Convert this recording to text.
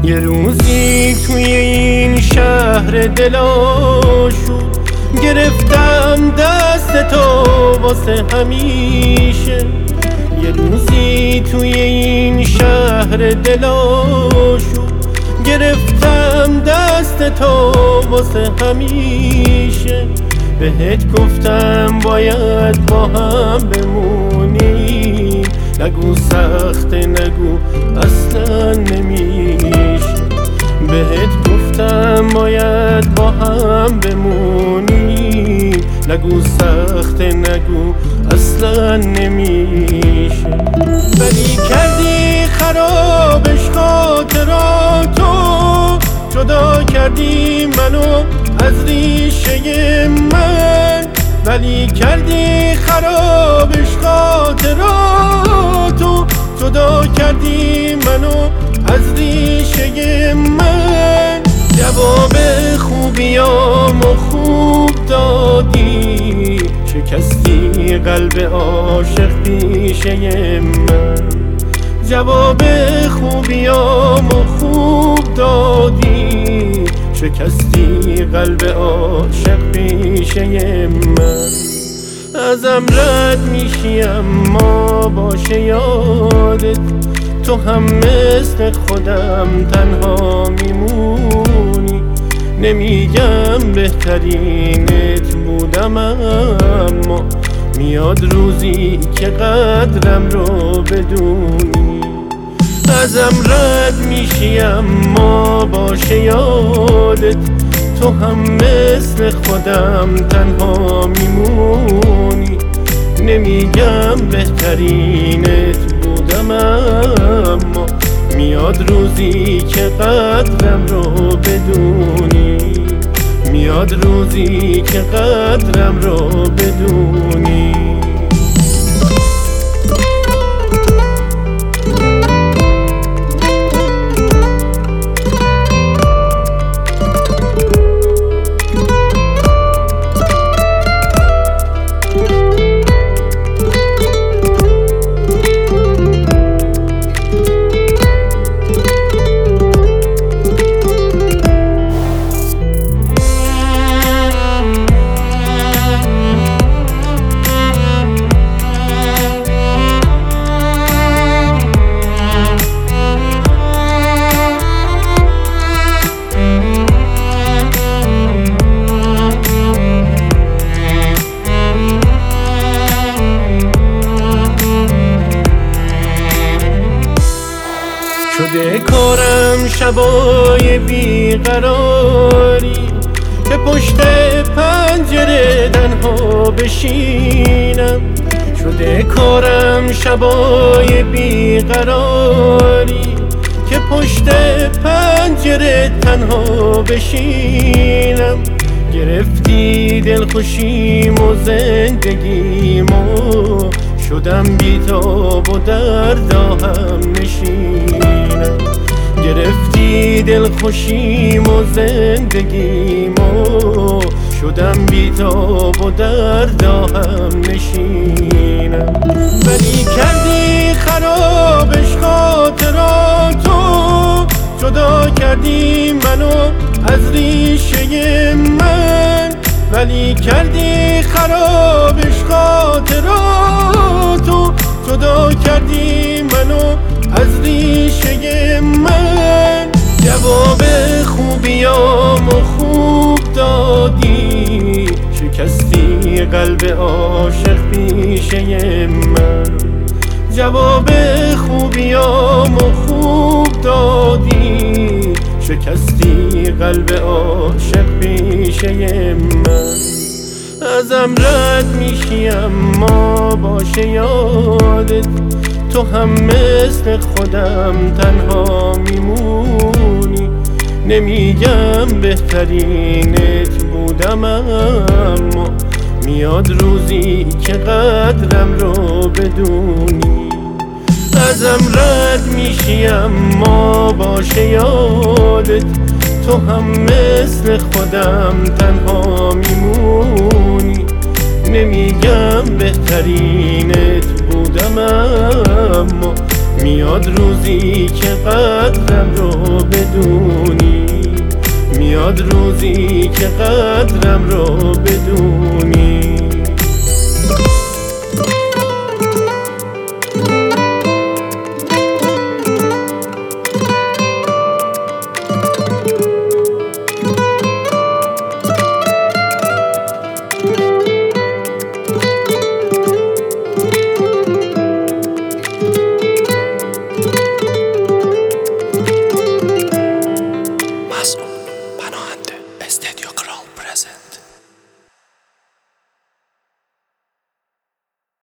یه روزی توی این شهر دلاشود گرفتم دست تو واسه همیشه. یه روزی توی این شهر دلاشود گرفتم دست تو واسه همیشه. بهت گفتم باید با هم بمونیم، نگو سخته نگو اصلا نمیشه. بهت گفتم باید با هم بمونیم، نگو سخته نگو اصلا نمیشه. ولی کردی خرابش خاطراتو، جدا کردی منو از ریشه من. ولی کردی خرابش خاطراتو، جدا کردی منو از ریشه من. جواب خوبیامو خوب دادی، شکستی قلب عاشق پیشه من. جواب خوبیامو خوب دادی، شکستی قلب عاشق پیشه من. ازم رد میشی اما باشه یادت، تو هم مثل خودم تنها میمونی. نمیگم بهترینت بودم، اما میاد روزی که قدرم رو بدونی. ازم رد میشی اما باشه یادت، تو هم مثل خودم تنها میمونی. نمیگم بهترینت بودم، اما میاد روزی که قدرم رو بدونی. میاد روزی که قدرم رو بدونی. شده کارم شبای بیقراری، که پشت پنجره تنها بشینم. شده کارم شبای بیقراری، که پشت پنجره تنها بشینم. گرفتی دلخوشیم و زندگیمو، شدم بیتاب و در راهم نشینم. گرفتی دلخوشیم و زندگیمو، شدم بیتاب و در راهم نشینم. ولی کردی خرابش خاطراتو، جدا کردی منو از ریشه من. ولی کردی خرابش خاطراتو، جدا کردی منو از ریشه من. جواب خوبیامو خوب دادی، شکستی قلب عاشق پیشه من. جواب خوبیامو خوب دادی، شکستی قلب عاشق پیشه من. ازم رد میشی اما باشه یادت، تو هم مثل خودم تنها میمونی. نمیگم بهترینت بودم، اما میاد روزی که قدرم رو بدونی. ازم رد میشی اما باشه یادت، تو هم مثل خودم تنها میمونی. نمیگم بهترینت بودم، اما میاد روزی که قدرم رو بدونی، میاد روزی که قدرم رو بدونی.